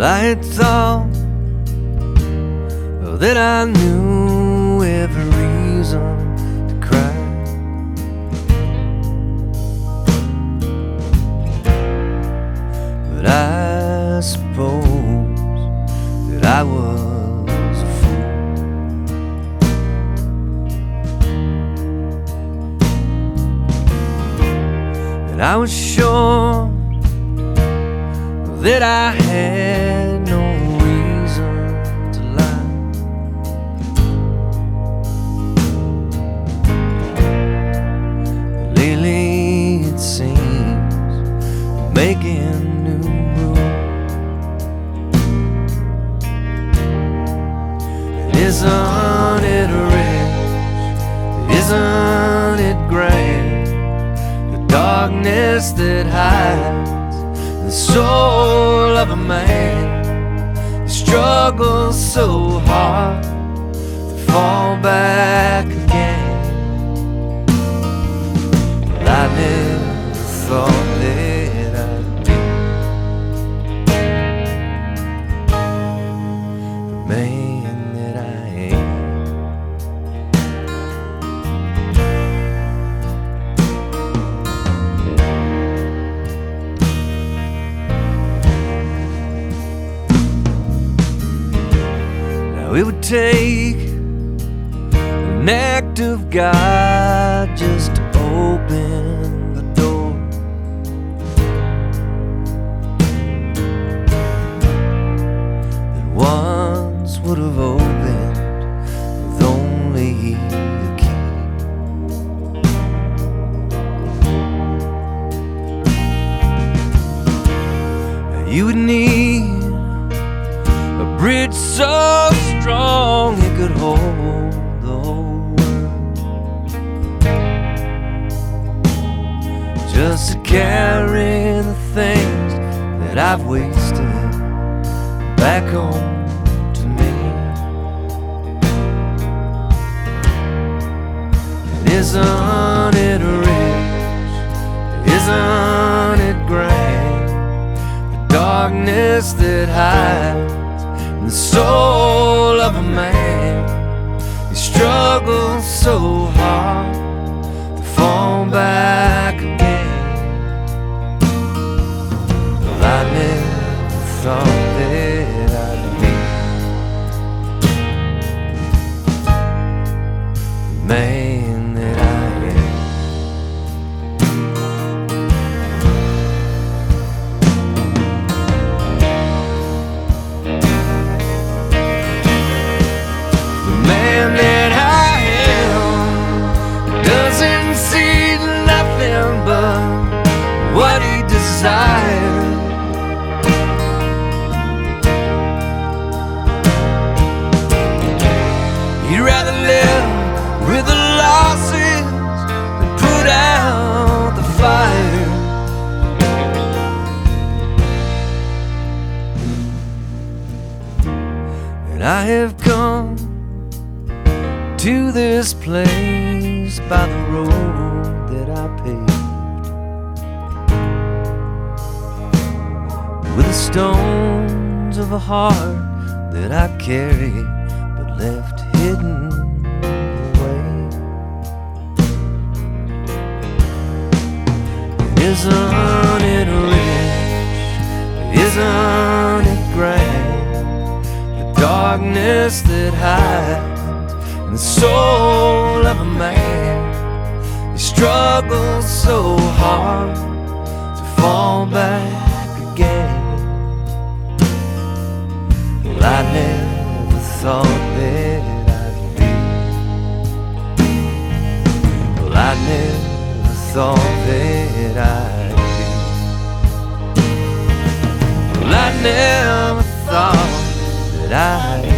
Well, I had thought that I knew every reason to cry, but I suppose that I was a fool. And I was sure that I had no reason to lie. But lately it seems making new rules. And isn't it rich? Isn't it grand? The darkness that hides the soul of a man, he struggles so hard to fall back again. Well, I never thought that I'd be the man that I am. It would take an act of God just to open the door. That once would have opened with only a key. You would need a bridge so strong it could hold the whole world, just to carry the things that I've wasted back home to me. And isn't it rich? Isn't it grand? The darkness that hides the soul of a man, he struggles so hard to fall back again. Well, I never thought that I'd be the man that I am. That I am doesn't see nothing but what he desires. He'd rather live with the losses than put out the fire. And I have come to this place by the road that I paved, with the stones of a heart that I carried but left hidden away. Isn't it rich? Isn't it grand? The darkness that hides the soul of a man, he struggles so hard to fall back again. Well, I never thought that I'd be. Well, I never thought that I'd be. Well, I never thought that I'd